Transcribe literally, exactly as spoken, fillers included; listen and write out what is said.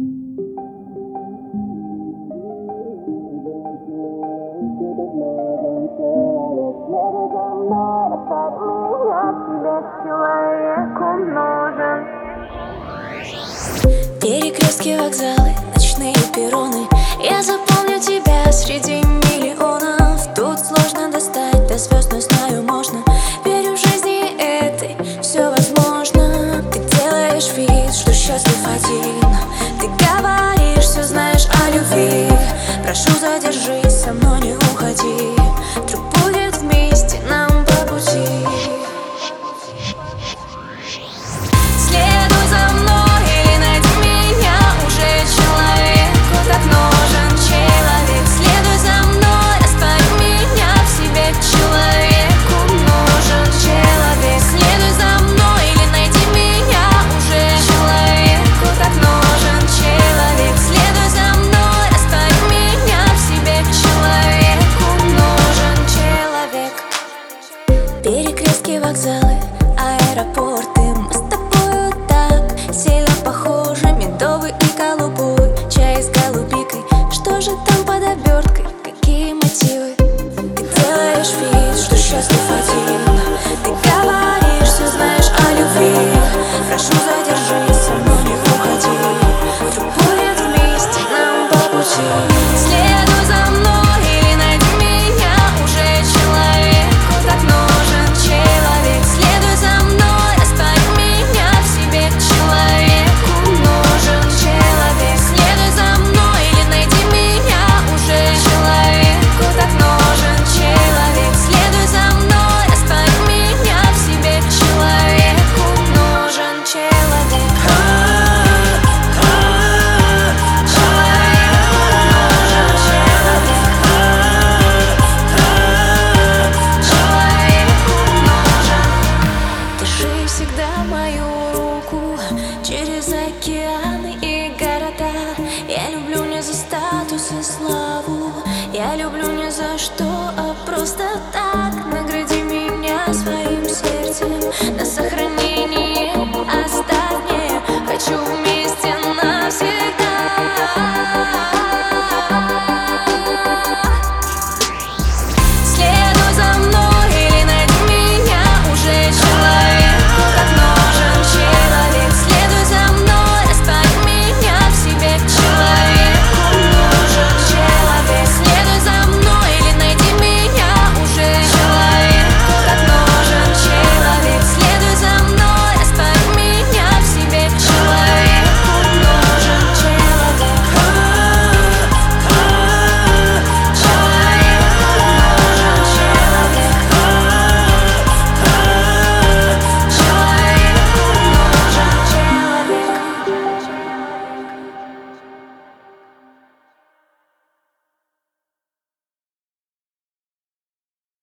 Перекрестки, вокзалы, ночные перроны. Я запомню тебя среди миллионов. Тут сложно достать до звезд, но знаю, можно. Верю в жизни этой, все возможно. Ты делаешь вид, что счастлив один. Ты говоришь, все знаешь о любви. Прошу, задержись, со мной не уходи. Вдруг будет вместе нам по пути. Следуй за мной или найди меня. Уже человеку так нужен человек. Следуй за мной, оставь меня в себе. Человеку нужен человек. Следуй за мной или найди меня. Уже человеку так нужен человек. Следуй за мной, оставь меня в себе. Человеку нужен человек. Перекрестки, вокзалы, аэропорты. Мы с тобою так сильно похожи. Медовый и голубой чай с голубикой. Что же там под оберткой? Какие мотивы? Ты делаешь вид, что счастлив один. Ты говоришь, все знаешь о любви. Прошу, задержись, со мной не уходи. Вдруг будет вместе нам по пути. Следуй за мной или найди меня. Уже человеку так нужен человек. Следуй за мной, оставь меня в себе. Человеку нужен человек. Следуй за мной или найди меня. Уже человеку так нужен человек. Следуй за мной, оставь меня в себе. Человеку нужен человек. Держи всегда мою руку через океаны и города. Я люблю не за статус и славу. Я люблю не за что, а просто так. Награди меня своим сердцем. Нас сохрани